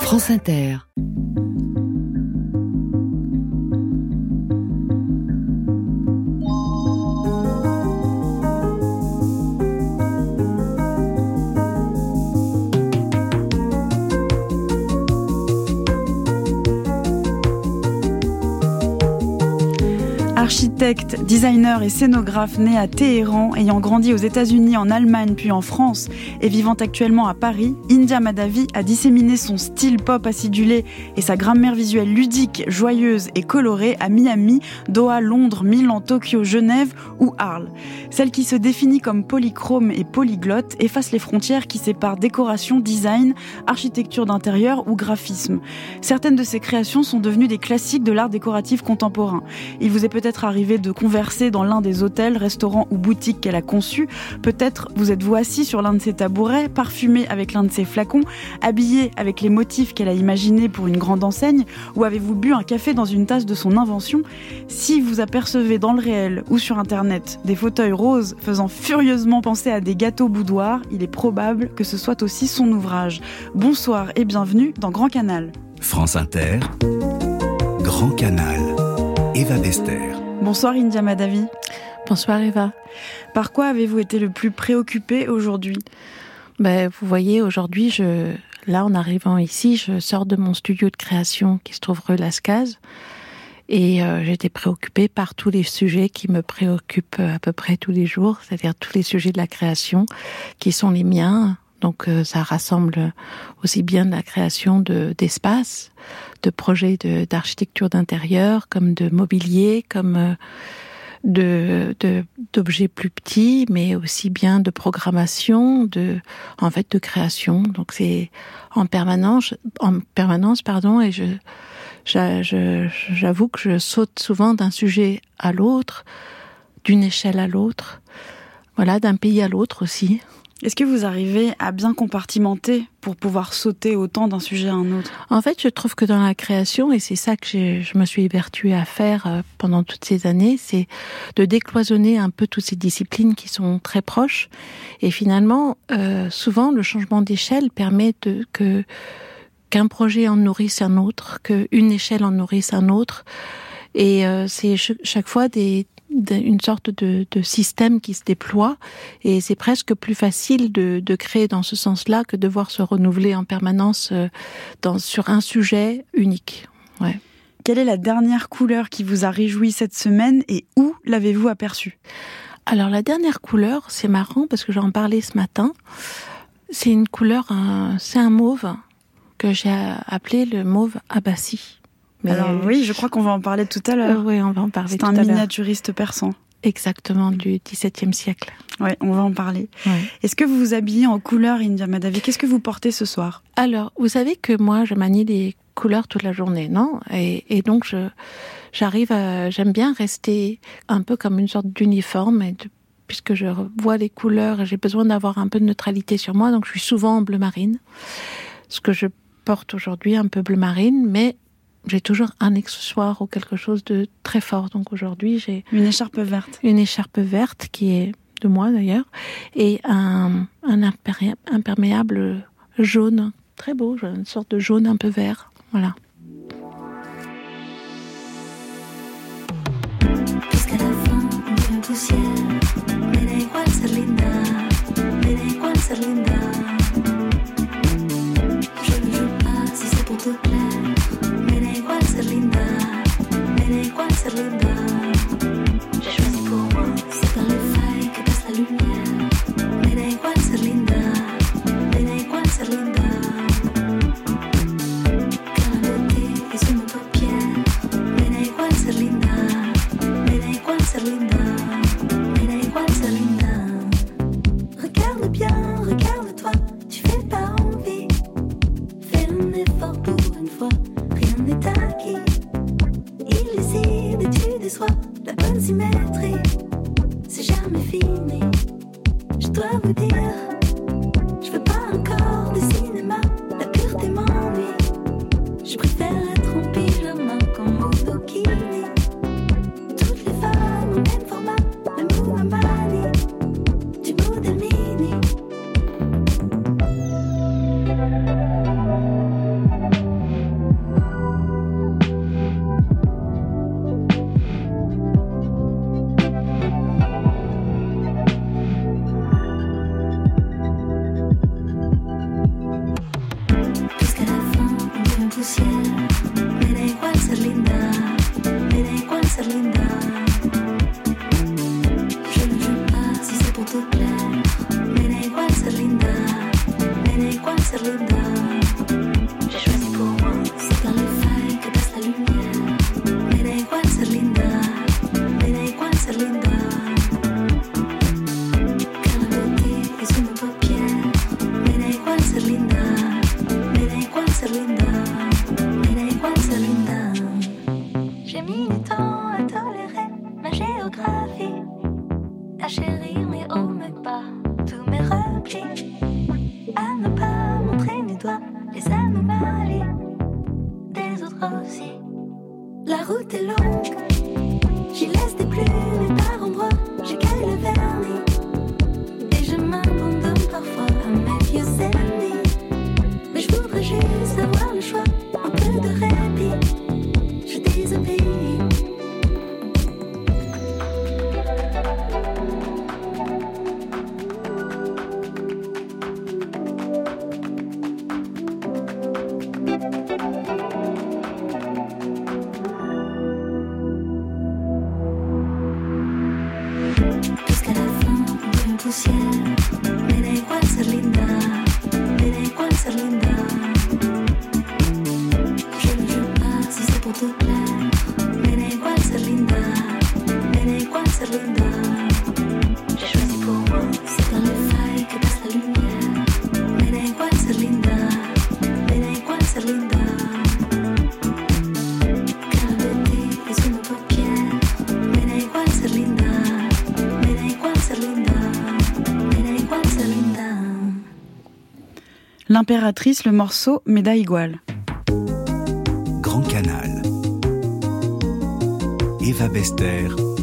France Inter. Architecte, designer et scénographe né à Téhéran, ayant grandi aux États-Unis, en Allemagne puis en France et vivant actuellement à Paris, India Madhavi a disséminé son style pop acidulé et sa grammaire visuelle ludique, joyeuse et colorée à Miami, Doha, Londres, Milan, Tokyo, Genève ou Arles. Celle qui se définit comme polychrome et polyglotte efface les frontières qui séparent décoration, design, architecture d'intérieur ou graphisme. Certaines de ses créations sont devenues des classiques de l'art décoratif contemporain. Il vous est peut-être arrivé de converser dans l'un des hôtels, restaurants ou boutiques qu'elle a conçus. Peut-être vous êtes-vous assis sur l'un de ses tabourets, parfumé avec l'un de ses flacons, habillé avec les motifs qu'elle a imaginés pour une grande enseigne, ou avez-vous bu un café dans une tasse de son invention. Si vous apercevez dans le réel ou sur Internet des fauteuils roses faisant furieusement penser à des gâteaux boudoirs, il est probable que ce soit aussi son ouvrage. Bonsoir et bienvenue dans Grand Canal. France Inter, Grand Canal, Eva Bester. Bonsoir India Madhavi. Bonsoir Eva. Par quoi avez-vous été le plus préoccupée aujourd'hui ? Vous voyez, aujourd'hui, là en arrivant ici, je sors de mon studio de création qui se trouve rue Lascaz. Et j'étais préoccupée par tous les sujets qui me préoccupent à peu près tous les jours, c'est-à-dire tous les sujets de la création qui sont les miens. Donc ça rassemble aussi bien de la création d'espaces, de projets d'architecture d'intérieur, comme de mobilier, comme d'objets plus petits, mais aussi bien de programmation, de création. Donc c'est en permanence, et j'avoue que je saute souvent d'un sujet à l'autre, d'une échelle à l'autre, voilà, d'un pays à l'autre aussi. Est-ce que vous arrivez à bien compartimenter pour pouvoir sauter autant d'un sujet à un autre ? En fait, je trouve que dans la création, et c'est ça que je me suis évertuée à faire pendant toutes ces années, c'est de décloisonner un peu toutes ces disciplines qui sont très proches. Et finalement, souvent, le changement d'échelle permet qu'un projet en nourrisse un autre, qu'une échelle en nourrisse un autre. Et c'est chaque fois une sorte de système qui se déploie, et c'est presque plus facile de créer dans ce sens-là que de devoir se renouveler en permanence sur un sujet unique. Ouais. Quelle est la dernière couleur qui vous a réjoui cette semaine et où l'avez-vous aperçue ? Alors la dernière couleur, c'est marrant parce que j'en parlais ce matin, c'est une couleur, c'est un mauve que j'ai appelé le mauve Abbasi. Mais alors oui, je crois qu'on va en parler tout à l'heure. Oui, on va en parler tout à l'heure. C'est un miniaturiste persan. Exactement, du XVIIe siècle. Oui, on va en parler. Ouais. Est-ce que vous vous habillez en couleur, India Madhavi ? Qu'est-ce que vous portez ce soir ? Alors, vous savez que moi, je manie les couleurs toute la journée, non ? Et donc, j'aime bien rester un peu comme une sorte d'uniforme, puisque je vois les couleurs et j'ai besoin d'avoir un peu de neutralité sur moi, donc je suis souvent en bleu marine. Ce que je porte aujourd'hui, un peu bleu marine, mais j'ai toujours un accessoire ou quelque chose de très fort. Donc aujourd'hui, j'ai une écharpe verte. Une écharpe verte qui est de moi d'ailleurs, et un imperméable jaune, très beau, une sorte de jaune un peu vert. Voilà. Jusqu'à la fin, on vient poussière. Mais da igual ser linda, mais da igual ser linda. Je ne joue pas si c'est pour te plaire. Ser linda, mais da igual ser linda. J'ai choisi pour moi, c'est dans les failles que passe la lumière. Mais da igual ser linda, mais da igual ser linda. Car la beauté est sous nos paupières. Mais da igual ser linda, mais da igual ser linda. Mais da igual ser linda. Regarde bien, regarde-toi, tu fais pas envie. Fais un effort pour une fois. Rien n'est acquis. Illisible et tu déçois. La bonne symétrie, c'est jamais fini. Je dois vous dire, je veux pas encore de cinéma. La pureté m'ennuie. Je préfère être en pyjama qu'en monokini. Toutes les femmes au même format, le Muhammadi, du modèle mini. poussière. Me da igual ser linda, me da igual ser linda. Je ne joue pas si c'est pour te plaire. Me da igual ser linda, me da igual ser linda. J'ai choisi pour moi, c'est dans les failles que passe la lumière. Me da igual ser linda, me da igual ser linda. Car la beauté est sous mes paupières. Me da igual ser linda, me da igual ser linda. Me da igual ser linda. J'ai mis du temps à tolérer ma géographie, à chérir mes hauts, mes bas, tous mes replis, à ne pas montrer mes doigts, les anomalies des autres aussi. La route est longue, j'y laisse des plumes et par endroits j'écaille le vernis. Et je m'abandonne parfois à mes vieux ennemis. Mais je voudrais juste avoir le choix, un peu de répit. Je désobéis. Jusqu'à la fin, on une poussière. Me da igual ser linda, me da igual ser linda. Je ne joue pas si c'est pour te plaire. Me da igual ser linda, me da igual ser linda. J'ai choisi pour moi, c'est dans les failles que passe la lumière. Me da igual ser linda, me da igual ser linda. Car la beauté est sous mes paupières. Me da igual ser linda, me da igual ser linda. Me da igual ser linda. L'impératrice, le morceau Me da igual. Grand Canal. Eva Bester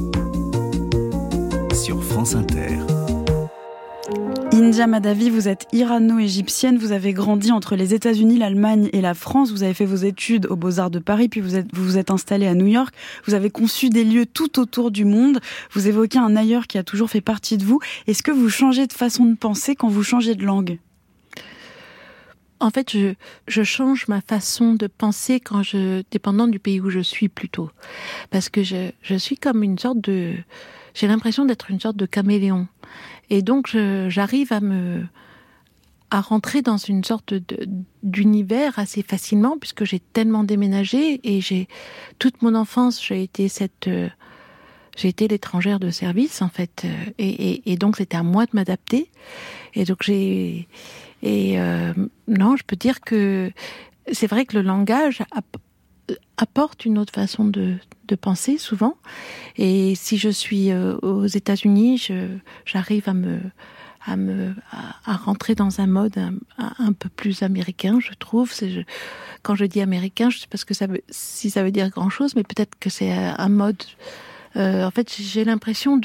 sur France Inter. India Madhavi, vous êtes irano-égyptienne, vous avez grandi entre les États-Unis, l'Allemagne et la France, vous avez fait vos études aux Beaux-Arts de Paris, puis vous vous êtes installée à New York, vous avez conçu des lieux tout autour du monde, vous évoquez un ailleurs qui a toujours fait partie de vous. Est-ce que vous changez de façon de penser quand vous changez de langue ? En fait, je change ma façon de penser dépendant du pays où je suis plutôt. Parce que je suis comme j'ai l'impression d'être une sorte de caméléon. Et donc, j'arrive à rentrer dans une sorte d'univers assez facilement, puisque j'ai tellement déménagé et toute mon enfance, j'ai été l'étrangère de service, en fait. Et donc, c'était à moi de m'adapter. Et donc, non, je peux dire que c'est vrai que le langage apporte une autre façon de penser souvent. Et si je suis aux États-Unis, j'arrive à rentrer dans un mode un peu plus américain, je trouve. Quand je dis américain, je sais pas si ça veut dire grand-chose, mais peut-être que c'est un mode. En fait, j'ai l'impression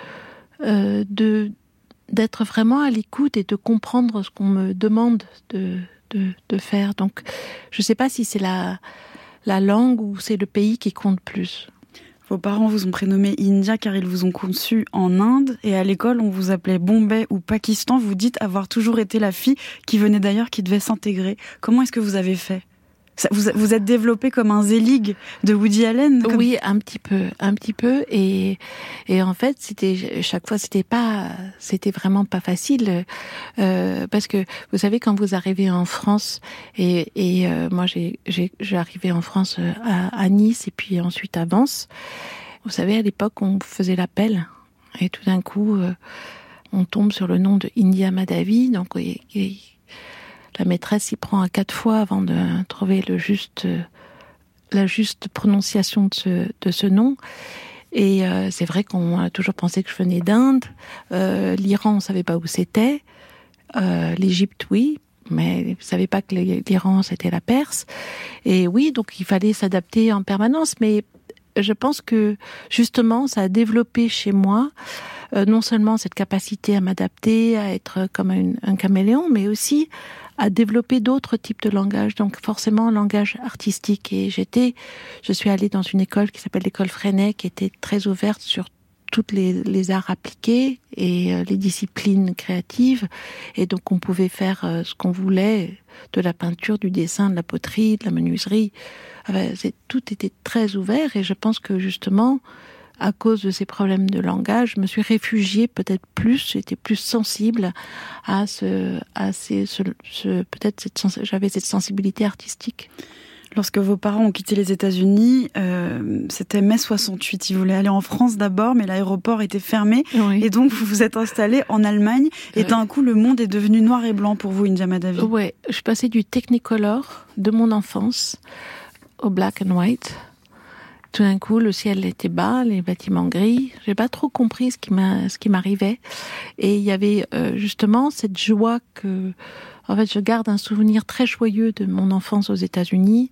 d'être vraiment à l'écoute et de comprendre ce qu'on me demande de faire. Donc, je ne sais pas si c'est la langue ou c'est le pays qui compte plus. Vos parents vous ont prénommé India car ils vous ont conçu en Inde, et à l'école on vous appelait Bombay ou Pakistan. Vous dites avoir toujours été la fille qui venait d'ailleurs, qui devait s'intégrer. Comment est-ce que vous avez fait ? Vous êtes développé comme un Zelig de Woody Allen Oui, un petit peu. Et en fait, chaque fois, c'était vraiment pas facile, parce que vous savez, quand vous arrivez en France, et moi j'ai arrivé en France à Nice et puis ensuite à Vence. Vous savez, à l'époque, on faisait l'appel et tout d'un coup, on tombe sur le nom de India Madhavi, donc. La maîtresse y prend à 4 fois avant de trouver la juste prononciation de ce nom. Et c'est vrai qu'on a toujours pensé que je venais d'Inde. L'Iran, on ne savait pas où c'était. L'Égypte, oui. Mais je ne savais pas que l'Iran, c'était la Perse. Et oui, donc il fallait s'adapter en permanence. Mais je pense que, justement, ça a développé chez moi non seulement cette capacité à m'adapter, à être comme un caméléon, mais aussi à développer d'autres types de langage, donc forcément un langage artistique. Et je suis allée dans une école qui s'appelle l'école Freinet, qui était très ouverte sur toutes les arts appliqués et les disciplines créatives. Et donc, on pouvait faire ce qu'on voulait, de la peinture, du dessin, de la poterie, de la menuiserie. Tout était très ouvert et je pense que justement, à cause de ces problèmes de langage, je me suis réfugiée peut-être plus, j'étais plus sensible j'avais cette sensibilité artistique. Lorsque vos parents ont quitté les États-Unis, c'était mai 68. Ils voulaient aller en France d'abord, mais l'aéroport était fermé. Oui. Et donc, vous vous êtes installés en Allemagne. Et d'un coup, le monde est devenu noir et blanc pour vous, India Mahdavi. Oui, je suis passée du Technicolor de mon enfance au black and white. Tout d'un coup, le ciel était bas, les bâtiments gris. J'ai pas trop compris ce qui m'arrivait. Et il y avait justement cette joie que... En fait, je garde un souvenir très joyeux de mon enfance aux États-Unis,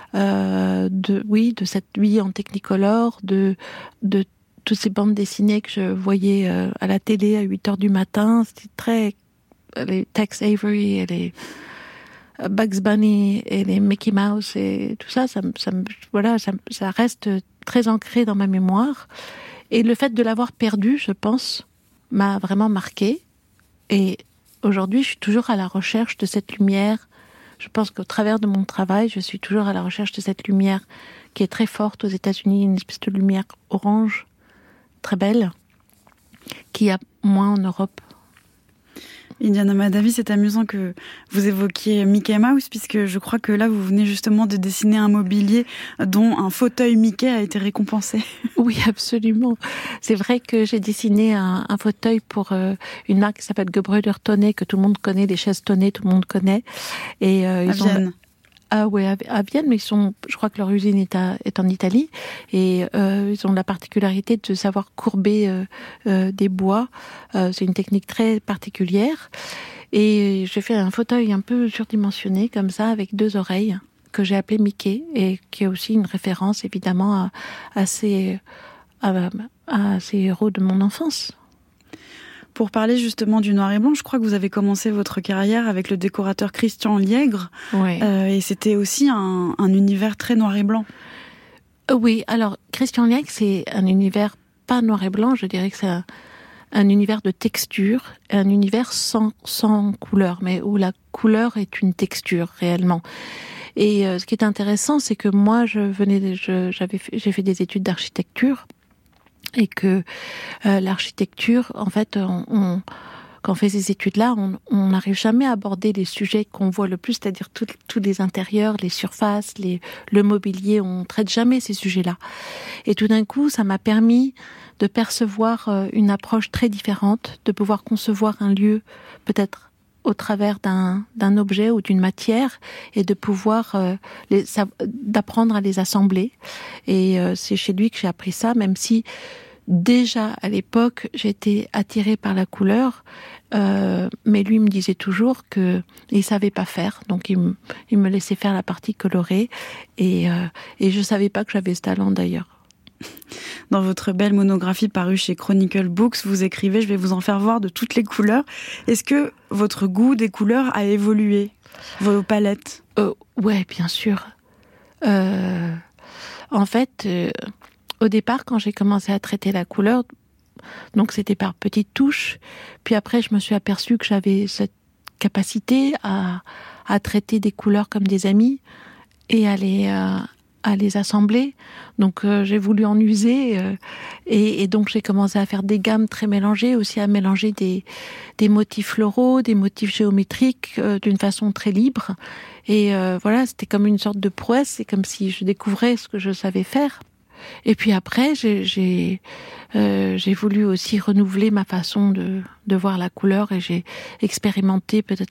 de cette vie en Technicolor, de toutes ces bandes dessinées que je voyais à la télé à 8h du matin. C'était très... les Tex Avery et les Bugs Bunny et les Mickey Mouse et tout ça, ça reste très ancré dans ma mémoire. Et le fait de l'avoir perdu, je pense, m'a vraiment marqué. Et aujourd'hui, je suis toujours à la recherche de cette lumière. Je pense qu'au travers de mon travail, je suis toujours à la recherche de cette lumière qui est très forte aux États-Unis, une espèce de lumière orange, très belle, qu'il y a moins en Europe. India Mahdavi, c'est amusant que vous évoquiez Mickey Mouse, puisque je crois que là, vous venez justement de dessiner un mobilier dont un fauteuil Mickey a été récompensé. Oui, absolument. C'est vrai que j'ai dessiné un fauteuil pour une marque qui s'appelle Gebräuder Tonne, que tout le monde connaît, les chaises Tonne, tout le monde connaît. Et Vienne. Ah ouais, à Vienne, mais je crois que leur usine est en Italie et ils ont la particularité de savoir courber des bois. C'est une technique très particulière. Et j'ai fait un fauteuil un peu surdimensionné comme ça avec 2 oreilles que j'ai appelé Mickey et qui est aussi une référence évidemment à ces héros de mon enfance. Pour parler justement du noir et blanc, je crois que vous avez commencé votre carrière avec le décorateur Christian Liègre. Oui. Et c'était aussi un univers très noir et blanc. Oui, alors Christian Liègre, c'est un univers pas noir et blanc, je dirais que c'est un univers de texture, un univers sans couleur, mais où la couleur est une texture réellement. Et ce qui est intéressant, c'est que moi, j'ai fait des études d'architecture. Et que l'architecture, en fait, quand on fait ces études-là, on n'arrive jamais à aborder les sujets qu'on voit le plus, c'est-à-dire tous les intérieurs, les surfaces, le mobilier, on traite jamais ces sujets-là. Et tout d'un coup, ça m'a permis de percevoir une approche très différente, de pouvoir concevoir un lieu peut-être au travers d'un objet ou d'une matière et de pouvoir d'apprendre à les assembler. Et c'est chez lui que j'ai appris ça, même si déjà à l'époque j'étais attirée par la couleur, mais lui me disait toujours que il savait pas faire, donc il me laissait faire la partie colorée et je savais pas que j'avais ce talent d'ailleurs. Dans votre belle monographie parue chez Chronicle Books, vous écrivez « Je vais vous en faire voir de toutes les couleurs ». Est-ce que votre goût des couleurs a évolué, vos palettes ? Ouais, bien sûr. En fait, au départ, quand j'ai commencé à traiter la couleur, donc c'était par petites touches, puis après je me suis aperçue que j'avais cette capacité à traiter des couleurs comme des amis et à les assembler. Donc j'ai voulu en user et donc j'ai commencé à faire des gammes très mélangées, aussi à mélanger des motifs floraux, des motifs géométriques d'une façon très libre. Et voilà, c'était comme une sorte de prouesse, c'est comme si je découvrais ce que je savais faire. Et puis après, j'ai voulu aussi renouveler ma façon de voir la couleur et j'ai expérimenté peut-être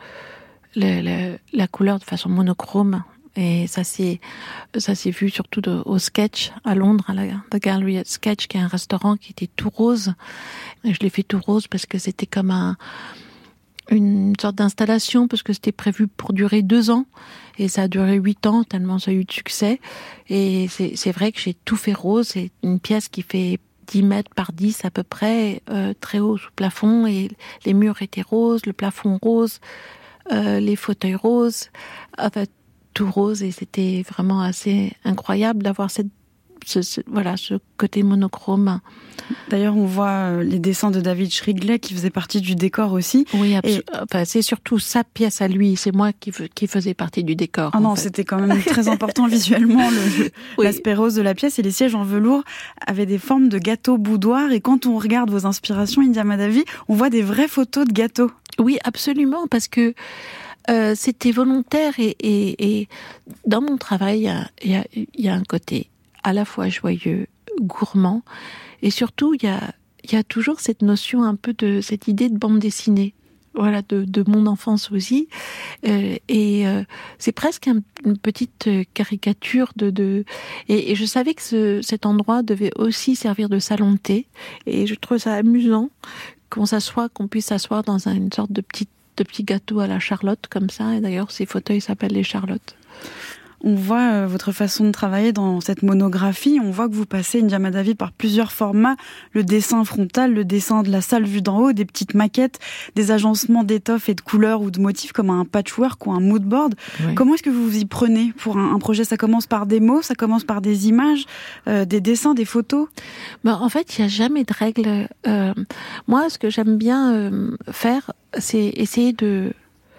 la couleur de façon monochrome. Et ça s'est vu surtout au Sketch à Londres, à la The Gallery at Sketch, qui est un restaurant qui était tout rose. Et je l'ai fait tout rose parce que c'était comme une sorte d'installation, parce que c'était prévu pour durer 2 ans. Et ça a duré 8 ans, tellement ça a eu de succès. Et c'est vrai que j'ai tout fait rose. C'est une pièce qui fait 10 mètres par 10 à peu près, très haut sous plafond. Et les murs étaient roses, le plafond rose, les fauteuils roses. En fait, tout rose, et c'était vraiment assez incroyable d'avoir cette ce côté monochrome. D'ailleurs, on voit les dessins de David Shrigley qui faisait partie du décor aussi. Oui, c'est surtout sa pièce à lui. C'est moi qui faisais partie du décor. Ah non, c'était quand même très important visuellement, l'aspect rose de la pièce. Et les sièges en velours avaient des formes de gâteaux boudoir. Et quand on regarde vos inspirations, India Mahdavi, on voit des vraies photos de gâteaux. Oui, absolument, parce que c'était volontaire et dans mon travail, il y a un côté à la fois joyeux, gourmand, et surtout il y a toujours cette notion un peu de cette idée de bande dessinée, voilà, de mon enfance aussi, et c'est presque une petite caricature et je savais que cet endroit devait aussi servir de salon de thé, et je trouve ça amusant qu'on puisse s'asseoir dans une sorte de petit gâteau à la Charlotte comme ça, et d'ailleurs ces fauteuils s'appellent les Charlottes. On voit votre façon de travailler dans cette monographie. On voit que vous passez, India Mahdavi, par plusieurs formats. Le dessin frontal, le dessin de la salle vue d'en haut, des petites maquettes, des agencements d'étoffes et de couleurs ou de motifs comme un patchwork ou un mood board. Oui. Comment est-ce que vous vous y prenez pour un projet ? Ça commence par des mots, ça commence par des images, des dessins, des photos ? En fait, il n'y a jamais de règles. Moi, ce que j'aime bien faire, c'est essayer de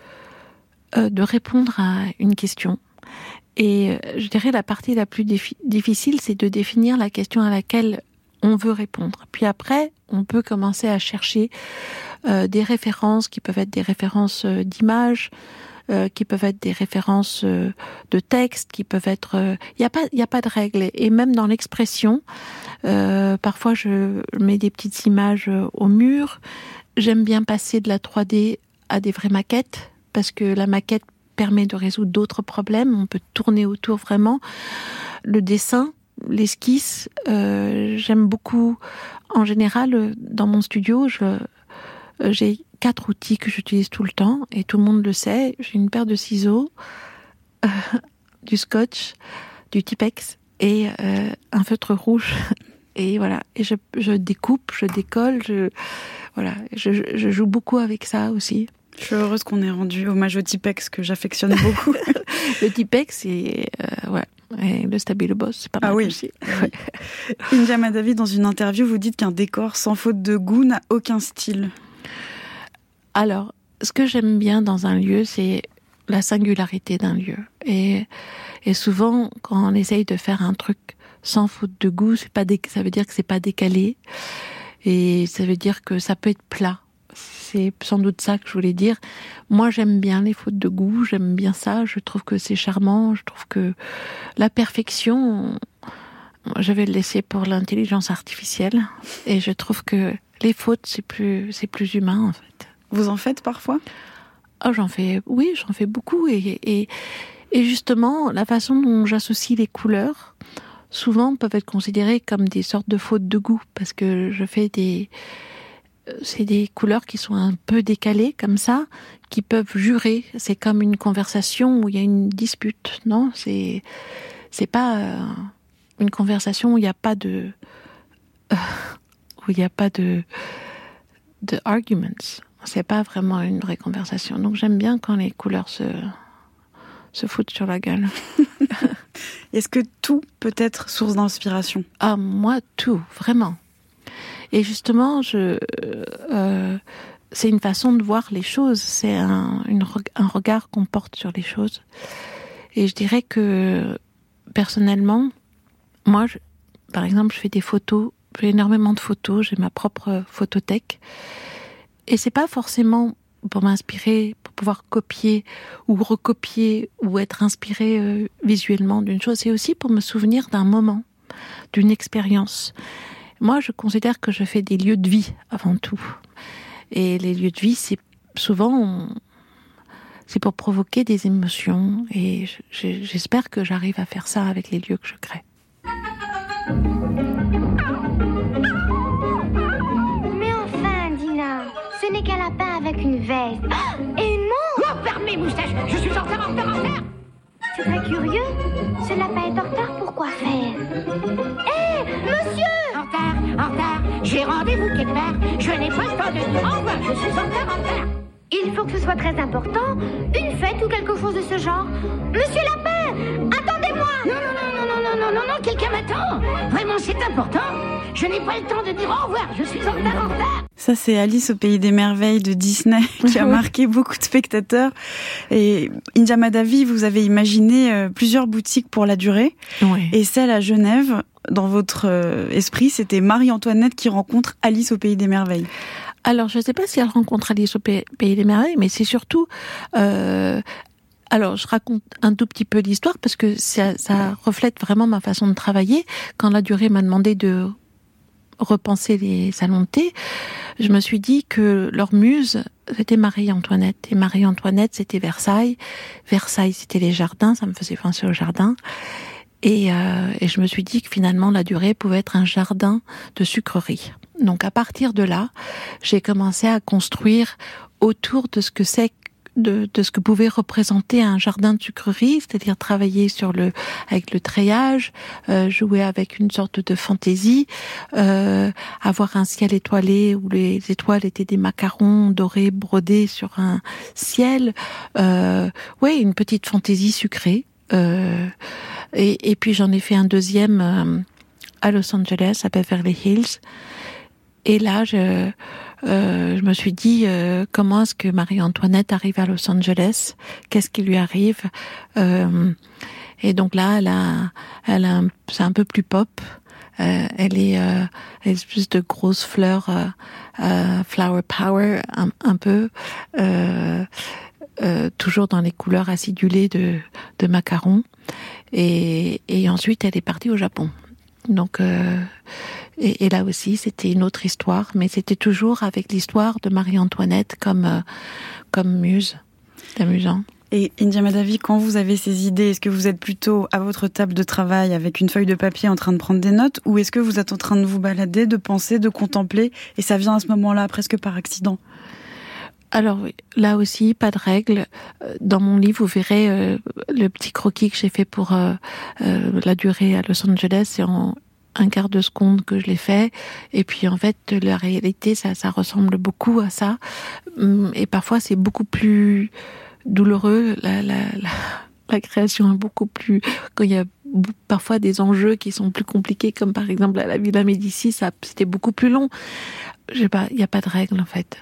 répondre à une question. Et je dirais la partie la plus difficile, c'est de définir la question à laquelle on veut répondre. Puis après, on peut commencer à chercher des références qui peuvent être des références d'images, qui peuvent être des références de textes, qui peuvent être... Il y a pas de règle. Et même dans l'expression, parfois je mets des petites images au mur. J'aime bien passer de la 3D à des vraies maquettes, parce que la maquette permet de résoudre d'autres problèmes. On peut tourner autour vraiment. Le dessin, l'esquisse, j'aime beaucoup. En général, dans mon studio, j'ai 4 outils que j'utilise tout le temps, et tout le monde le sait. J'ai une paire de ciseaux, du scotch, du Tipex et un feutre rouge. Et voilà. Et je découpe, je décolle, je joue beaucoup avec ça aussi. Je suis heureuse qu'on ait rendu hommage au Tipex, que j'affectionne beaucoup. Le Tipex, et le Stabilo Boss, c'est pas mal aussi. Ouais. India Mahdavi, dans une interview, vous dites qu'un décor sans faute de goût n'a aucun style. Alors, ce que j'aime bien dans un lieu, c'est la singularité d'un lieu. Et souvent, quand on essaye de faire un truc sans faute de goût, ça veut dire que c'est pas décalé. Et ça veut dire que ça peut être plat. C'est sans doute ça que je voulais dire. Moi, j'aime bien les fautes de goût, j'aime bien ça, je trouve que c'est charmant, je trouve que la perfection, je vais le laisser pour l'intelligence artificielle, et je trouve que les fautes, c'est plus humain, en fait. Vous en faites parfois ? J'en fais beaucoup, et justement, la façon dont j'associe les couleurs, souvent peuvent être considérées comme des sortes de fautes de goût, parce que je fais c'est des couleurs qui sont un peu décalées comme ça, qui peuvent jurer. C'est comme une conversation où il y a une dispute, non ? C'est pas une conversation où il n'y a pas de arguments. C'est pas vraiment une vraie conversation. Donc j'aime bien quand les couleurs se foutent sur la gueule. Est-ce que tout peut être source d'inspiration ? Moi, tout, vraiment. Et justement, c'est une façon de voir les choses, c'est un regard qu'on porte sur les choses. Et je dirais que, personnellement, moi, par exemple, je fais des photos, j'ai énormément de photos, j'ai ma propre photothèque. Et c'est pas forcément pour m'inspirer, pour pouvoir copier ou recopier ou être inspiré visuellement d'une chose, c'est aussi pour me souvenir d'un moment, d'une expérience. Moi, je considère que je fais des lieux de vie avant tout. Et les lieux de vie, c'est souvent, c'est pour provoquer des émotions. Et j'espère que j'arrive à faire ça avec les lieux que je crée. Mais enfin, Dina, ce n'est qu'un lapin avec une veste. Et une montre. Oh, ferme mes moustaches, je suis en retard. C'est très curieux. Ce lapin est en retard, pourquoi faire ? Hé, monsieur ! En retard, j'ai rendez-vous quelque part. Je n'ai pas le temps de dire au revoir, je suis en retard. Il faut que ce soit très important, une fête ou quelque chose de ce genre. Monsieur Lapin, attendez-moi ! Non, quelqu'un m'attend. c'est important. Je n'ai pas le temps de dire au revoir, je suis en retard. Ça, c'est Alice au pays des merveilles de Disney qui a marqué beaucoup de spectateurs. Et India Madhavi, vous avez imaginé plusieurs boutiques pour la durée. Oui. Et celle à Genève, dans votre esprit, c'était Marie-Antoinette qui rencontre Alice au pays des merveilles. Alors, je ne sais pas si elle rencontre Alice au pays des merveilles, mais c'est surtout... Alors, je raconte un tout petit peu l'histoire parce que ça reflète vraiment ma façon de travailler. Quand la durée m'a demandé de repenser les salons de thé, je me suis dit que leur muse, c'était Marie-Antoinette. Et Marie-Antoinette, c'était Versailles. Versailles, c'était les jardins. Ça me faisait penser aux jardins. Et je me suis dit que finalement, la durée pouvait être un jardin de sucreries. Donc, à partir de là, j'ai commencé à construire autour de ce que c'est de ce que pouvait représenter un jardin de sucrerie, c'est-à-dire travailler avec le treillage, jouer avec une sorte de fantaisie, avoir un ciel étoilé où les étoiles étaient des macarons dorés brodés sur un ciel, une petite fantaisie sucrée. Et puis j'en ai fait un deuxième à Los Angeles, à Beverly Hills. Et là, je me suis dit, comment est-ce que Marie-Antoinette arrive à Los Angeles ? Qu'est-ce qui lui arrive ? Et donc là, c'est un peu plus pop. Elle est une espèce de grosse fleur, flower power, un peu, toujours dans les couleurs acidulées de macarons. Et ensuite, elle est partie au Japon. Donc, et là aussi, c'était une autre histoire, mais c'était toujours avec l'histoire de Marie-Antoinette comme muse. C'est amusant. Et India Madhavi, quand vous avez ces idées, est-ce que vous êtes plutôt à votre table de travail avec une feuille de papier en train de prendre des notes, ou est-ce que vous êtes en train de vous balader, de penser, de contempler, et ça vient à ce moment-là, presque par accident ? Alors là aussi, pas de règle. Dans mon livre, vous verrez le petit croquis que j'ai fait pour la durée à Los Angeles, c'est en un quart de seconde que je l'ai fait. Et puis en fait, la réalité, ça ressemble beaucoup à ça. Et parfois, c'est beaucoup plus douloureux. La création est beaucoup plus... Quand il y a parfois des enjeux qui sont plus compliqués, comme par exemple à la Villa Médicis, c'était beaucoup plus long. Je sais pas, il n'y a pas de règle en fait.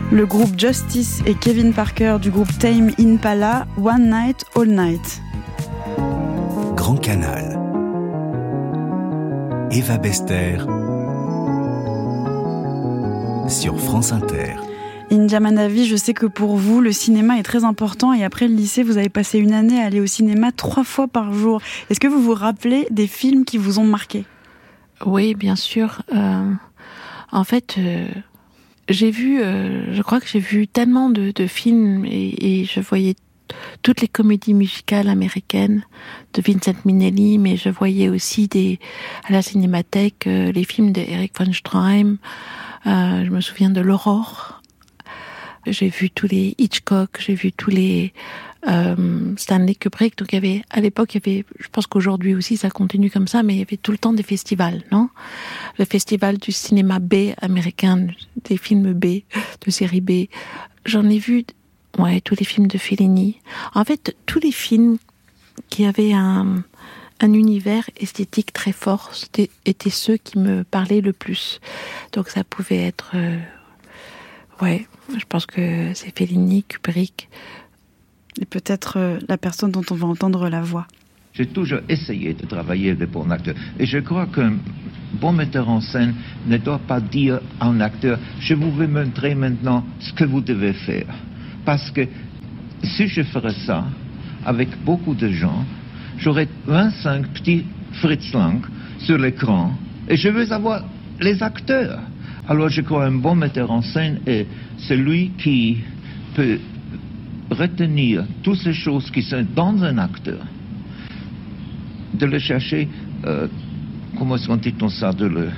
Le groupe Justice et Kevin Parker du groupe Tame Impala, One Night, All Night. Grand Canal. Eva Bester sur France Inter. India Madhavi, je sais que pour vous, le cinéma est très important et après le lycée, vous avez passé une année à aller au cinéma 3 fois par jour. Est-ce que vous vous rappelez des films qui vous ont marqué ? Oui, bien sûr. En fait, je crois que j'ai vu tellement de films et je voyais toutes les comédies musicales américaines de Vincent Minnelli, mais je voyais aussi à la Cinémathèque les films d'Eric von Stroheim. Je me souviens de l'Aurore. J'ai vu tous les Hitchcock, j'ai vu tous les Stanley Kubrick. Donc à l'époque, je pense qu'aujourd'hui aussi ça continue comme ça, mais il y avait tout le temps des festivals, non ? Le festival du cinéma B américain, des films B, de série B. J'en ai vu, tous les films de Fellini. En fait, tous les films qui avaient un univers esthétique très fort étaient ceux qui me parlaient le plus. Donc ça pouvait être... je pense que c'est Fellini, Kubrick. Et peut-être la personne dont on va entendre la voix. J'ai toujours essayé de travailler le bon acteur. Et je crois qu'un bon metteur en scène ne doit pas dire à un acteur « Je vous vais montrer maintenant ce que vous devez faire ». Parce que si je ferais ça avec beaucoup de gens, j'aurais 25 petits Fritz Lang sur l'écran et je veux avoir les acteurs. Alors je crois qu'un bon metteur en scène est celui qui peut retenir toutes ces choses qui sont dans un acteur, de le chercher, comment est-ce qu'on dit ça, de le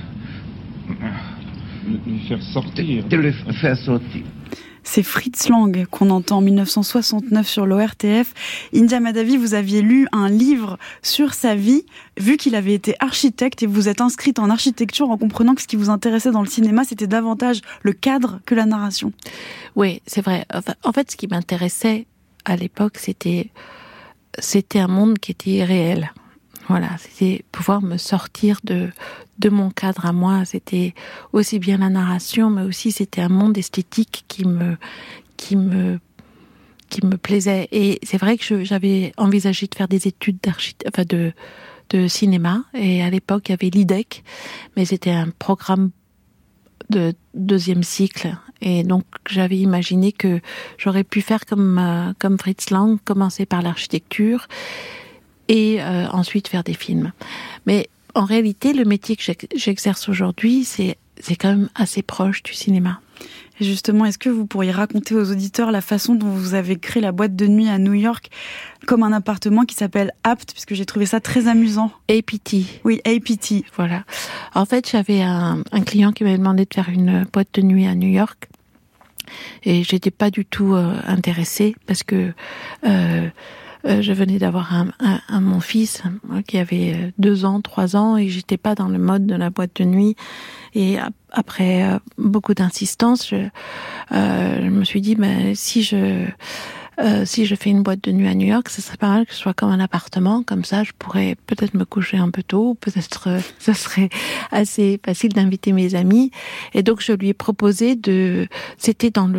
faire sortir. De le faire sortir. C'est Fritz Lang qu'on entend en 1969 sur l'ORTF. India Madhavi, vous aviez lu un livre sur sa vie, vu qu'il avait été architecte et vous êtes inscrite en architecture en comprenant que ce qui vous intéressait dans le cinéma, c'était davantage le cadre que la narration. Oui, c'est vrai. En fait, ce qui m'intéressait à l'époque, c'était un monde qui était réel. Voilà, c'était pouvoir me sortir de mon cadre à moi. C'était aussi bien la narration, mais aussi c'était un monde esthétique qui me plaisait. Et c'est vrai que j'avais envisagé de faire des études de cinéma. Et à l'époque, il y avait l'IDEC, mais c'était un programme de 2e cycle. Et donc, j'avais imaginé que j'aurais pu faire comme Fritz Lang, commencer par l'architecture et ensuite faire des films. Mais en réalité, le métier que j'exerce aujourd'hui, c'est quand même assez proche du cinéma. Et justement, est-ce que vous pourriez raconter aux auditeurs la façon dont vous avez créé la boîte de nuit à New York comme un appartement qui s'appelle Apt, puisque j'ai trouvé ça très amusant. APT. Oui, APT. Voilà. En fait, j'avais un client qui m'avait demandé de faire une boîte de nuit à New York. Et j'étais pas du tout intéressée parce que je venais d'avoir mon fils qui avait 2 ans, 3 ans et j'étais pas dans le mode de la boîte de nuit. Et après beaucoup d'insistance, je me suis dit, si je fais une boîte de nuit à New York, ce serait pas mal que ce soit comme un appartement, comme ça je pourrais peut-être me coucher un peu tôt, peut-être ça serait assez facile d'inviter mes amis. Et donc je lui ai proposé c'était dans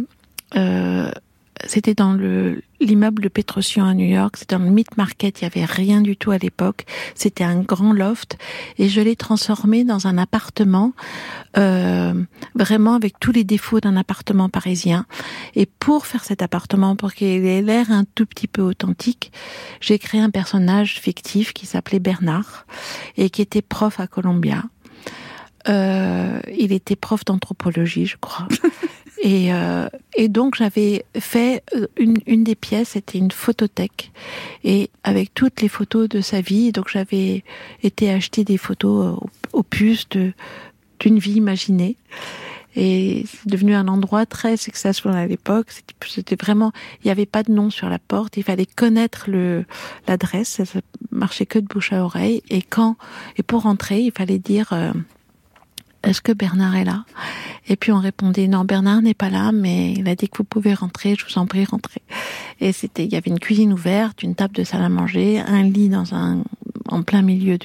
l'immeuble de Petrosian à New York, c'était dans le Meat Market, il y avait rien du tout à l'époque, c'était un grand loft et je l'ai transformé dans un appartement vraiment avec tous les défauts d'un appartement parisien. Et pour faire cet appartement, pour qu'il ait l'air un tout petit peu authentique, j'ai créé un personnage fictif qui s'appelait Bernard et qui était prof à Columbia. Il était prof d'anthropologie, je crois. Et donc j'avais fait une des pièces, c'était une photothèque et avec toutes les photos de sa vie. Donc j'avais été acheter des photos au puce d'une vie imaginée et c'est devenu un endroit très successful à l'époque. C'était vraiment, il n'y avait pas de nom sur la porte, il fallait connaître l'adresse, ça marchait que de bouche à oreille et pour rentrer il fallait dire est-ce que Bernard est là? Et puis on répondait non, Bernard n'est pas là, mais il a dit que vous pouvez rentrer, je vous en prie, rentrez. Et il y avait une cuisine ouverte, une table de salle à manger, un lit en plein milieu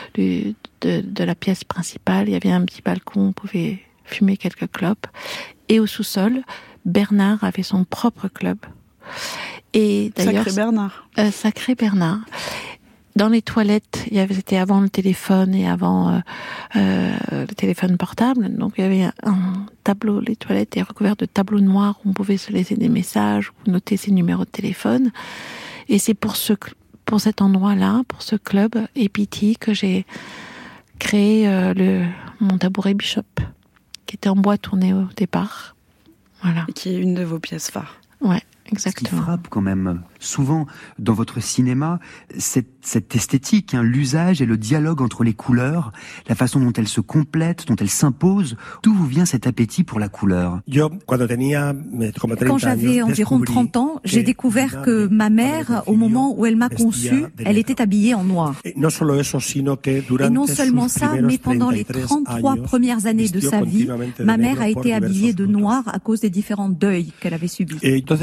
de la pièce principale. Il y avait un petit balcon, on pouvait fumer quelques clopes. Et au sous-sol, Bernard avait son propre club. Et d'ailleurs, Sacré Bernard. Sacré Bernard. Dans les toilettes, c'était avant le téléphone et avant le téléphone portable. Donc il y avait un tableau, les toilettes étaient recouvertes de tableaux noirs où on pouvait se laisser des messages ou noter ses numéros de téléphone. Et c'est pour cet endroit-là, pour ce club EPT, que j'ai créé mon tabouret Bishop, qui était en bois tourné au départ. Voilà. Et qui est une de vos pièces phares. Ouais. Exactement. Ce qui frappe quand même souvent dans votre cinéma, cette esthétique, l'usage et le dialogue entre les couleurs, la façon dont elles se complètent, dont elles s'imposent. D'où vous vient cet appétit pour la couleur? Quand j'avais environ 30 ans, j'ai découvert que ma mère, au moment où elle m'a conçue, elle était habillée en noir. Et non seulement ça, mais pendant les 33 premières années de sa vie, ma mère a été habillée de noir à cause des différents deuils qu'elle avait subis.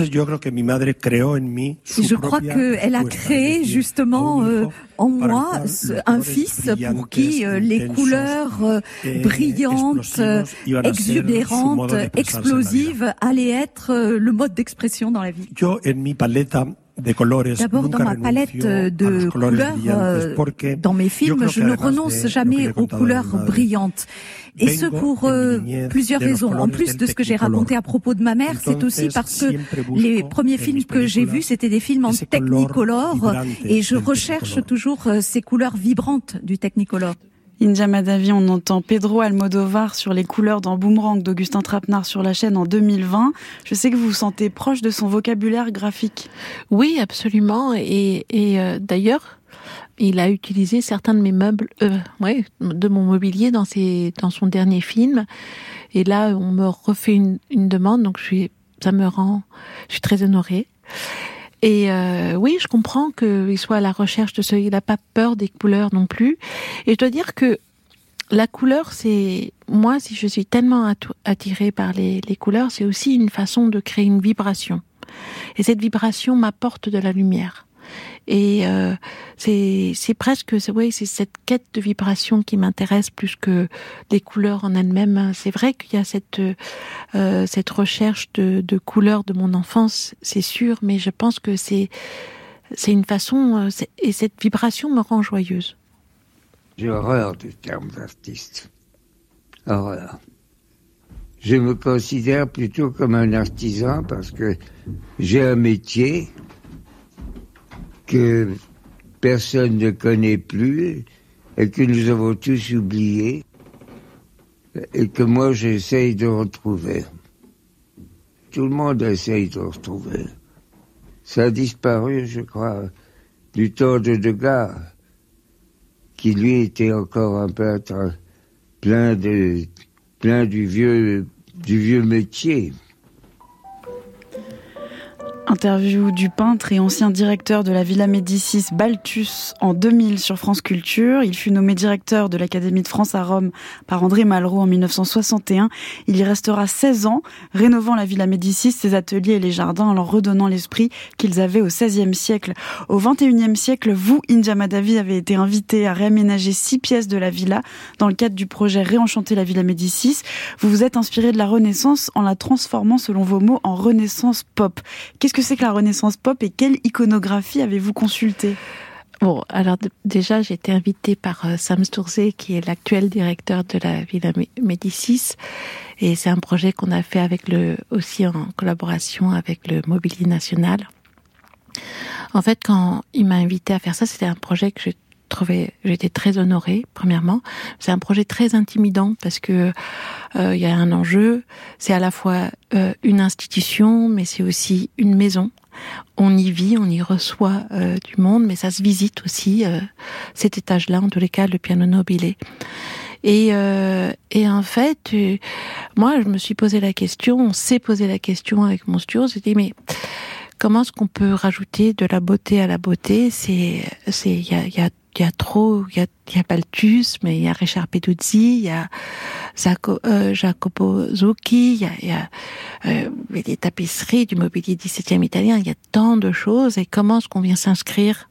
Je crois qu'elle a créé justement en moi un fils pour qui les couleurs brillantes, exubérantes, explosives allaient être le mode d'expression dans la vie. D'abord, dans ma palette de couleurs, dans mes films, je ne renonce jamais aux couleurs brillantes. Et ce pour plusieurs raisons. En plus de ce que j'ai raconté à propos de ma mère, c'est aussi parce que les premiers films que j'ai vus, c'était des films en Technicolor, et je recherche toujours ces couleurs vibrantes du Technicolor. India Mahdavi, on entend Pedro Almodovar sur les couleurs dans Boomerang d'Augustin Trapenard sur la chaîne en 2020. Je sais que vous vous sentez proche de son vocabulaire graphique. Oui, absolument. Et d'ailleurs, il a utilisé certains de mes meubles, de mon mobilier dans son dernier film. Et là, on me refait une demande, donc je suis très honorée. Et oui, je comprends qu'il soit à la recherche de il n'a pas peur des couleurs non plus. Et je dois dire que la couleur, moi, si je suis tellement attirée par les couleurs, c'est aussi une façon de créer une vibration. Et cette vibration m'apporte de la lumière. Et c'est presque, c'est cette quête de vibration qui m'intéresse plus que les couleurs en elles-mêmes. C'est vrai qu'il y a cette recherche de couleurs de mon enfance, c'est sûr, mais je pense que c'est une façon, et cette vibration me rend joyeuse. J'ai horreur du terme d'artiste. Horreur. Je me considère plutôt comme un artisan parce que j'ai un métier que personne ne connaît plus et que nous avons tous oublié et que moi j'essaye de retrouver. Tout le monde essaye de retrouver. Ça a disparu, je crois, du temps de Degas, qui lui était encore un peintre plein du vieux métier. Interview du peintre et ancien directeur de la Villa Médicis Balthus en 2000 sur France Culture. Il fut nommé directeur de l'Académie de France à Rome par André Malraux en 1961. Il y restera 16 ans, rénovant la Villa Médicis, ses ateliers et les jardins en leur redonnant l'esprit qu'ils avaient au XVIe siècle. Au XXIe siècle, vous, India Mahdavi, avez été invité à réaménager 6 pièces de la villa dans le cadre du projet Réenchanter la Villa Médicis. Vous vous êtes inspiré de la Renaissance en la transformant, selon vos mots, en Renaissance pop. Qu'est-ce que c'est que la Renaissance pop et quelle iconographie avez-vous consulté? Bon, alors déjà, j'ai été invitée par Sam Stourzé, qui est l'actuel directeur de la Villa Médicis. Et c'est un projet qu'on a fait aussi en collaboration avec le Mobilier National. En fait, quand il m'a invité à faire ça, c'était un projet que j'étais très honorée, premièrement. C'est un projet très intimidant parce que il y a un enjeu. C'est à la fois une institution, mais c'est aussi une maison. On y vit, on y reçoit du monde, mais ça se visite aussi, cet étage-là, en tous les cas, le piano nobile. Et en fait, moi, je me suis posé la question, on s'est posé la question avec mon studio, on s'est dit, mais comment est-ce qu'on peut rajouter de la beauté à la beauté? Il y a Balthus, mais il y a Richard Peduzzi, il y a Jacopo Zucchi, il y a les tapisseries du mobilier 17e italien, il y a tant de choses, et comment est-ce qu'on vient s'inscrire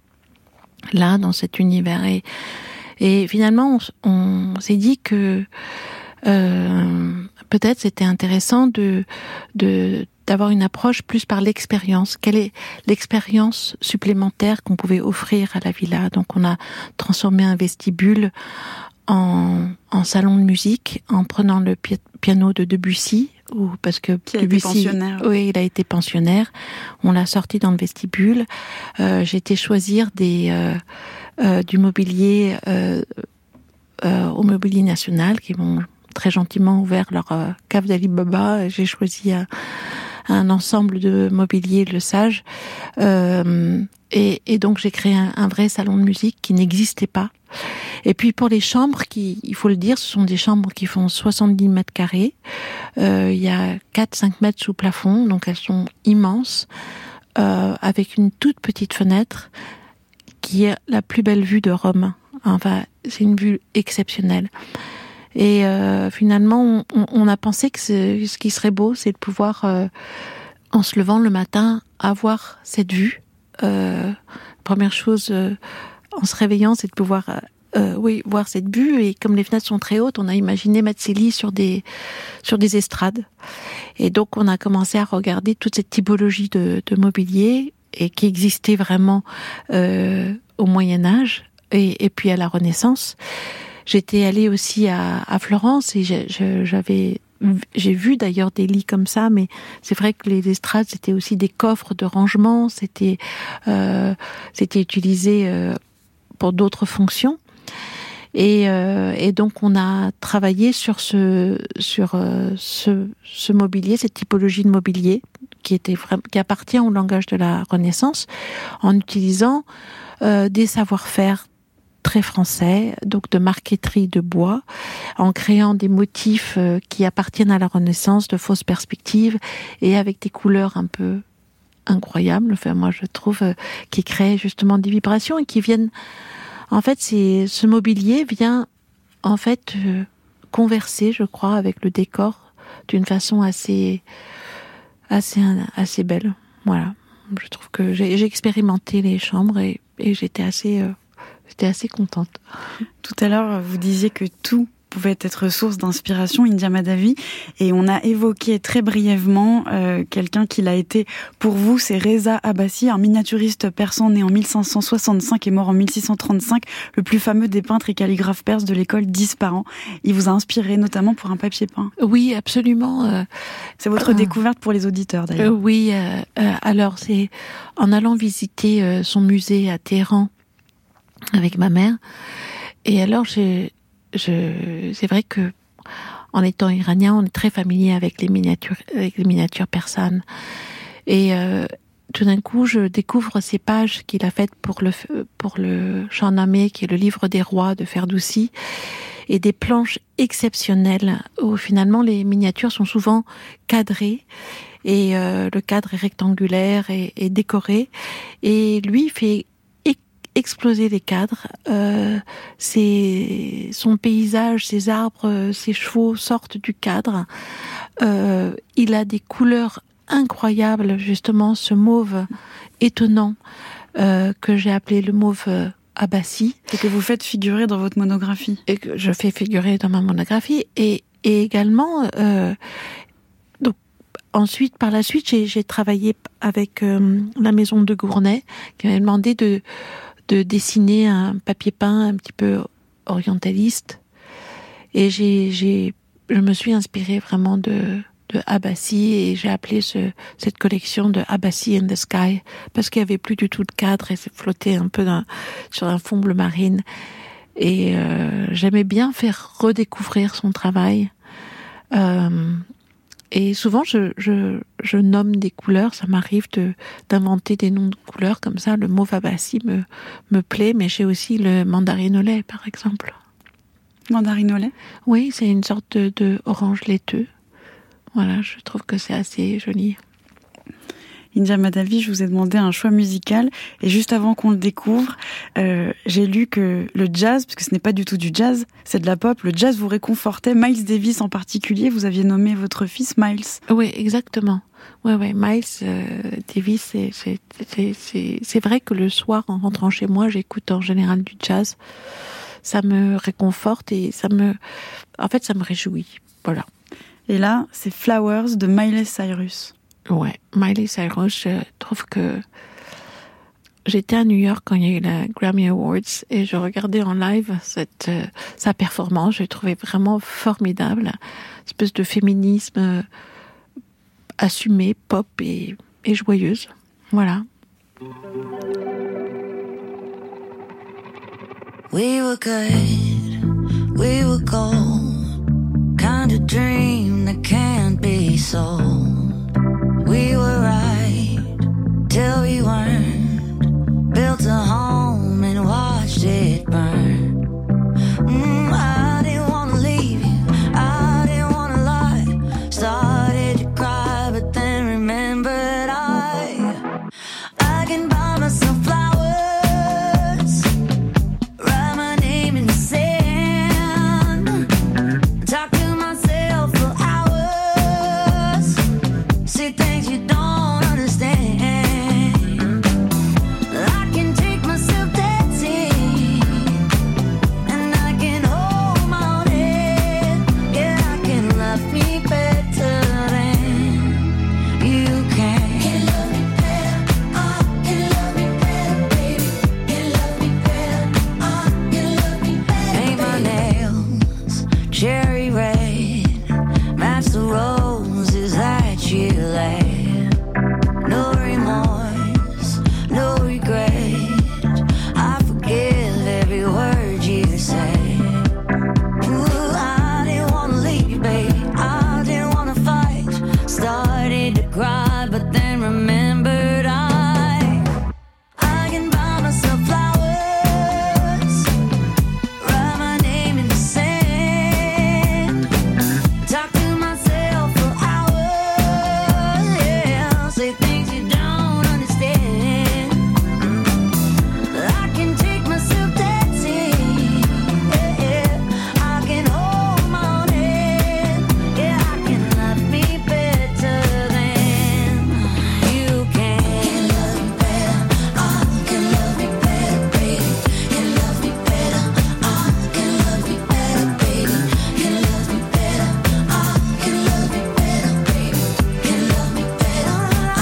là, dans cet univers? Et finalement, on s'est dit que peut-être c'était intéressant d'avoir une approche plus par l'expérience. Quelle est l'expérience supplémentaire qu'on pouvait offrir à la villa? Donc on a transformé un vestibule en salon de musique en prenant le piano de Debussy, parce que Debussy, oui, il a été pensionnaire. On l'a sorti dans le vestibule. J'ai été choisir du mobilier au Mobilier National, qui m'ont très gentiment ouvert leur cave d'Ali Baba. J'ai choisi un ensemble de mobilier Le Sage, et donc j'ai créé un vrai salon de musique qui n'existait pas. Et puis pour les chambres, il faut le dire, ce sont des chambres qui font 70 mètres carrés. Il y a 4-5 mètres sous plafond, donc elles sont immenses, avec une toute petite fenêtre qui est la plus belle vue de Rome. Enfin, c'est une vue exceptionnelle. Et finalement, on a pensé que ce qui serait beau, c'est de pouvoir, en se levant le matin, avoir cette vue. Première chose, en se réveillant, c'est de pouvoir voir cette vue. Et comme les fenêtres sont très hautes, on a imaginé mettre ses lits sur des estrades. Et donc, on a commencé à regarder toute cette typologie de mobilier, et qui existait vraiment au Moyen-Âge et puis à la Renaissance. J'étais allée aussi à Florence, et j'ai vu d'ailleurs des lits comme ça, mais c'est vrai que les estrades, c'était aussi des coffres de rangement, c'était utilisé pour d'autres fonctions. Et donc on a travaillé sur ce mobilier, cette typologie de mobilier qui appartient au langage de la Renaissance, en utilisant des savoir-faire très français, donc de marqueterie de bois, en créant des motifs qui appartiennent à la Renaissance, de fausses perspectives, et avec des couleurs un peu incroyables, enfin moi je trouve, qui créent justement des vibrations et qui viennent, en fait ce mobilier vient en fait converser, je crois, avec le décor d'une façon assez belle. Voilà, je trouve que j'ai expérimenté les chambres et j'étais assez contente. Tout à l'heure, vous disiez que tout pouvait être source d'inspiration, India Madhavi, et on a évoqué très brièvement quelqu'un qui l'a été pour vous, c'est Reza Abbasi, un miniaturiste persan né en 1565 et mort en 1635, le plus fameux des peintres et calligraphes perses de l'école d'Ispahan. Il vous a inspiré notamment pour un papier peint. Oui, absolument. C'est votre découverte pour les auditeurs d'ailleurs. Oui, alors c'est en allant visiter son musée à Téhéran avec ma mère, et alors c'est vrai que en étant iranien, on est très familier avec les miniatures persanes, et tout d'un coup je découvre ces pages qu'il a faites pour le Shahnameh, qui est le livre des rois de Ferdowsi, et des planches exceptionnelles où finalement les miniatures sont souvent cadrées, et le cadre est rectangulaire et décoré, et lui fait exploser les cadres, son paysage, ses arbres, ses chevaux sortent du cadre. Il a des couleurs incroyables, justement ce mauve étonnant que j'ai appelé le mauve Abbasi. Et que vous faites figurer dans votre monographie. Et que je fais figurer dans ma monographie. Et également, donc, ensuite, par la suite, j'ai travaillé avec la maison de Gournay, qui m'avait demandé de dessiner un papier peint un petit peu orientaliste, et je me suis inspirée vraiment de Abbasi, et j'ai appelé cette collection de Abbasi in the Sky, parce qu'il y avait plus du tout de cadre et c'est flotté un peu sur un fond bleu marine, et j'aimais bien faire redécouvrir son travail. Et souvent, je nomme des couleurs. Ça m'arrive d'inventer des noms de couleurs comme ça. Le mauve Abbasi me plaît, mais j'ai aussi le mandarine au lait, par exemple. Mandarine au lait ? Oui, c'est une sorte de orange laiteux. Voilà, je trouve que c'est assez joli. India Madhavi, je vous ai demandé un choix musical, et juste avant qu'on le découvre, j'ai lu que le jazz, parce que ce n'est pas du tout du jazz, c'est de la pop, le jazz vous réconfortait, Miles Davis en particulier, vous aviez nommé votre fils Miles. Oui, exactement. Ouais, Miles Davis, c'est vrai que le soir, en rentrant chez moi, j'écoute en général du jazz. ça me réconforte et ça me réjouit. Voilà. Et là, c'est Flowers de Miley Cyrus. Ouais, Miley Cyrus, je trouve que j'étais à New York quand il y a eu la Grammy Awards et je regardais en live sa performance. Je l'ai trouvée vraiment formidable. Une espèce de féminisme assumé, pop et joyeuse. Voilà. We were good, we were gold, kind of dream that can't be sold. We were right till we weren't, built a home and watched it burn. I didn't want to leave you, I didn't want to lie, started to cry but then remembered I can buy myself flowers, write my name in the sand, talk to myself for hours, say things you don't understand. I can take myself dancing, and I can hold my own head. Yeah, I can love me better than you can. Can love me better, can love me better, baby. Can love me better, can love me better. Paint my nails cherry red, match the roses that you laid. No remorse, no regret, I forgive every word you say. Ooh, I didn't want to leave you, babe, I didn't want to fight, started to cry but then remembered I can buy myself flowers, write my name in the sand, talk to myself for hours, yeah, say things you don't understand. I can take myself dancing, yeah, I can hold my own head, yeah, I can love me better than you can. Can love me better, can love me better, baby. Can love me better, can love me better, baby. Can love me better, can love me better, baby. Can love me better.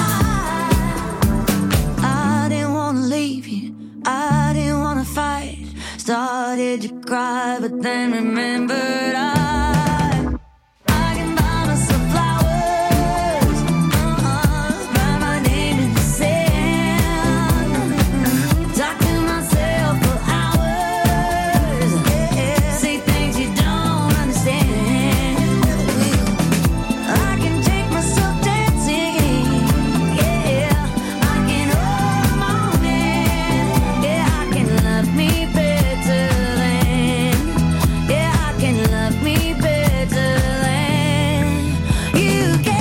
I didn't want to leave you, I didn't want to fight, started to cry but then remembered I can buy myself flowers, write my name in the sand, talk to myself for hours, yeah, say things you don't understand. I can take myself dancing, yeah, I can hold my own hand, yeah, I can love me better than, yeah, I can love me better than you can.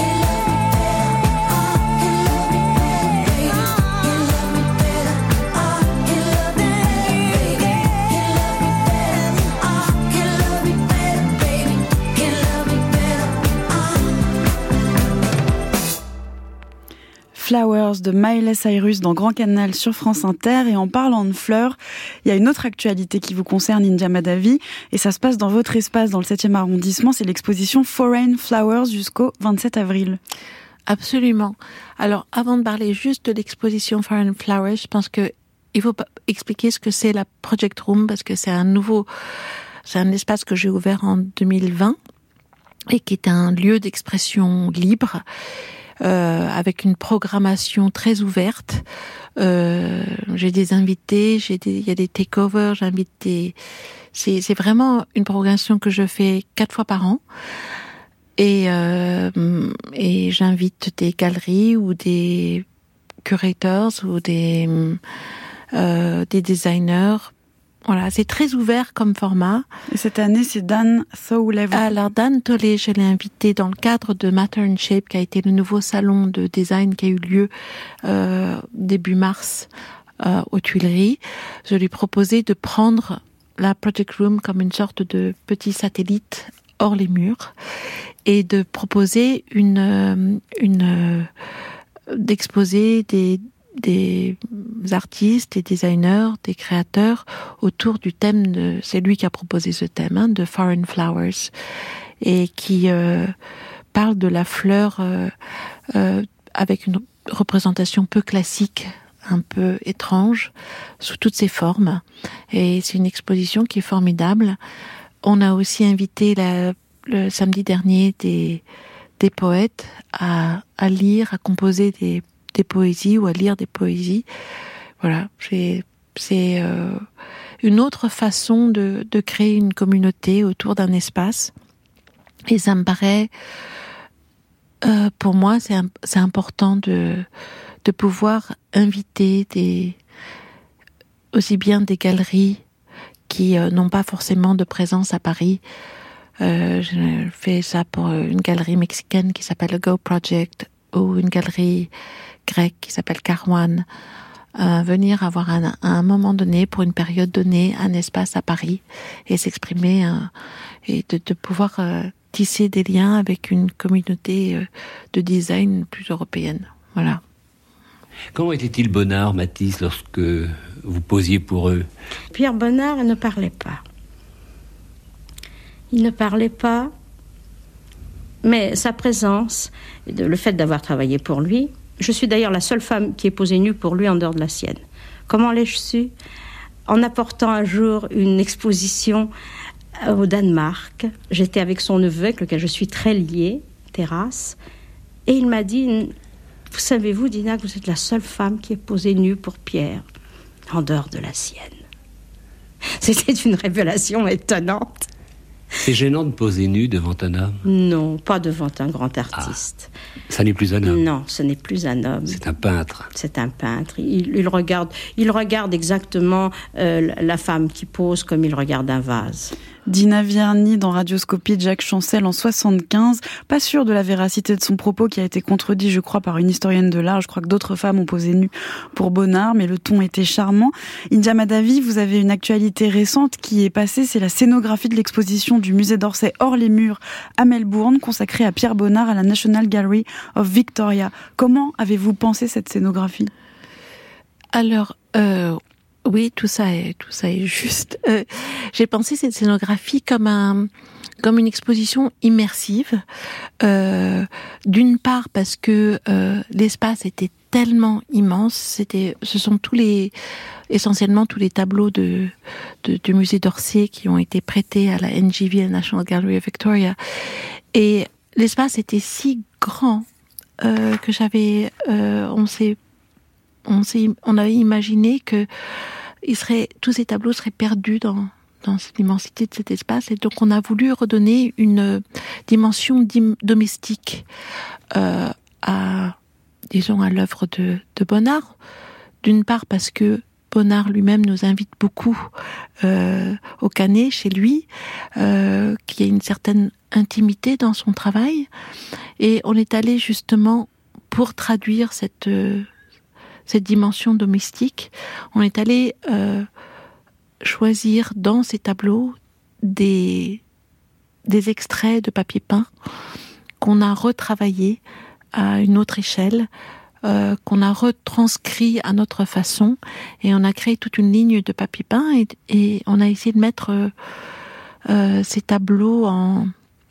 Flowers de Miley Cyrus dans Grand Canal sur France Inter. Et en parlant de fleurs, il y a une autre actualité qui vous concerne, India Madhavi, et ça se passe dans votre espace dans le 7e arrondissement, c'est l'exposition Foreign Flowers jusqu'au 27 avril. Absolument. Alors, avant de parler juste de l'exposition Foreign Flowers, je pense que il faut expliquer ce que c'est la Project Room, parce que c'est un espace que j'ai ouvert en 2020 et qui est un lieu d'expression libre, avec une programmation très ouverte. J'ai des invités, il y a des takeovers, c'est vraiment une programmation que je fais 4 fois par an. Et j'invite des galeries ou des curators ou des designers. Voilà, c'est très ouvert comme format. Et cette année, c'est Dan Thowley. Alors, Dan Thowley, je l'ai invité dans le cadre de Matter and Shape, qui a été le nouveau salon de design qui a eu lieu début mars aux Tuileries. Je lui ai proposé de prendre la Project Room comme une sorte de petit satellite hors les murs et de proposer d'exposer des artistes, des designers, des créateurs autour du thème c'est lui qui a proposé ce thème, de Foreign Flowers, et qui parle de la fleur avec une représentation peu classique, un peu étrange, sous toutes ses formes. Et c'est une exposition qui est formidable. On a aussi invité le samedi dernier des poètes à lire, à composer des poésies ou à lire des poésies. Voilà, c'est une autre façon de créer une communauté autour d'un espace. Et ça me paraît, pour moi, c'est important de pouvoir inviter aussi bien des galeries qui n'ont pas forcément de présence à Paris. Je fais ça pour une galerie mexicaine qui s'appelle le Go Project, ou une galerie grecque qui s'appelle Carwan, venir avoir à un moment donné, pour une période donnée, un espace à Paris et s'exprimer et de pouvoir tisser des liens avec une communauté de design plus européenne. Voilà. Comment était-il Bonnard, Matisse, lorsque vous posiez pour eux? Pierre Bonnard ne parlait pas. Il ne parlait pas, mais sa présence, le fait d'avoir travaillé pour lui, je suis d'ailleurs la seule femme qui ait posé nue pour lui en dehors de la sienne. Comment l'ai-je su? En apportant un jour une exposition au Danemark. J'étais avec son neveu, avec lequel je suis très liée, Terrasse, et il m'a dit, vous savez-vous, Dina, que vous êtes la seule femme qui ait posé nue pour Pierre, en dehors de la sienne. C'était une révélation étonnante. C'est gênant de poser nu devant un homme? Non, pas devant un grand artiste. Ça n'est plus un homme? Non, ce n'est plus un homme. C'est un peintre. C'est un peintre. Il regarde exactement la femme qui pose comme il regarde un vase. Dina Vierny dans Radioscopie de Jacques Chancel en 75. Pas sûre de la véracité de son propos qui a été contredit, je crois, par une historienne de l'art. Je crois que d'autres femmes ont posé nues pour Bonnard, mais le ton était charmant. India Mahdavi, vous avez une actualité récente qui est passée, c'est la scénographie de l'exposition du musée d'Orsay Hors les murs à Melbourne, consacrée à Pierre Bonnard à la National Gallery of Victoria. Comment avez-vous pensé cette scénographie? Alors, oui, tout ça est juste. J'ai pensé cette scénographie comme une exposition immersive. D'une part parce que l'espace était tellement immense. Ce sont essentiellement tous les tableaux du musée d'Orsay qui ont été prêtés à la NGV, la National Gallery of Victoria. Et l'espace était si grand que on avait imaginé que tous ces tableaux seraient perdus dans l'immensité de cet espace, et donc on a voulu redonner une dimension domestique à l'œuvre de Bonnard. D'une part parce que Bonnard lui-même nous invite beaucoup au Canet, chez lui, qu'il y a une certaine intimité dans son travail, et on est allé justement pour traduire cette dimension domestique, on est allé choisir dans ces tableaux des extraits de papier peint qu'on a retravaillés à une autre échelle, qu'on a retranscrit à notre façon, et on a créé toute une ligne de papier peint, et on a essayé de mettre ces tableaux en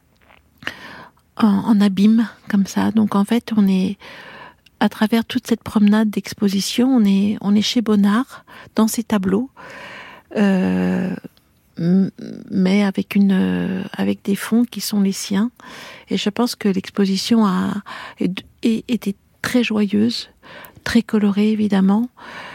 abîme, comme ça. Donc en fait, à travers toute cette promenade d'exposition, on est chez Bonnard, dans ses tableaux, mais avec des fonds qui sont les siens. Et je pense que l'exposition était très joyeuse, très colorée évidemment.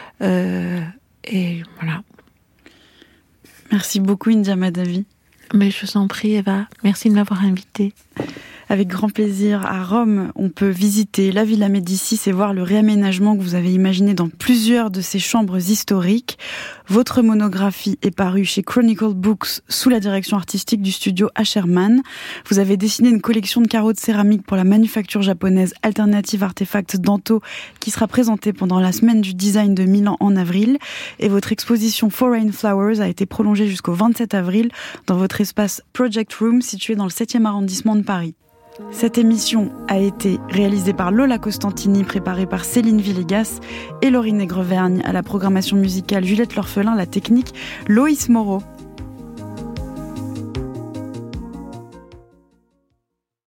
Et voilà. Merci beaucoup India Mahdavi. Mais je vous en prie Eva, merci de m'avoir invitée. Avec grand plaisir. À Rome, on peut visiter la Villa Médicis et voir le réaménagement que vous avez imaginé dans plusieurs de ces chambres historiques. Votre monographie est parue chez Chronicle Books sous la direction artistique du studio Asherman. Vous avez dessiné une collection de carreaux de céramique pour la manufacture japonaise Alternative Artefacts Danto qui sera présentée pendant la semaine du design de Milan en avril. Et votre exposition Foreign Flowers a été prolongée jusqu'au 27 avril dans votre espace Project Room situé dans le 7e arrondissement de Paris. Cette émission a été réalisée par Lola Costantini, préparée par Céline Villegas et Laurine Aigrevergne, à la programmation musicale Juliette L'Orphelin, la technique Loïs Moreau.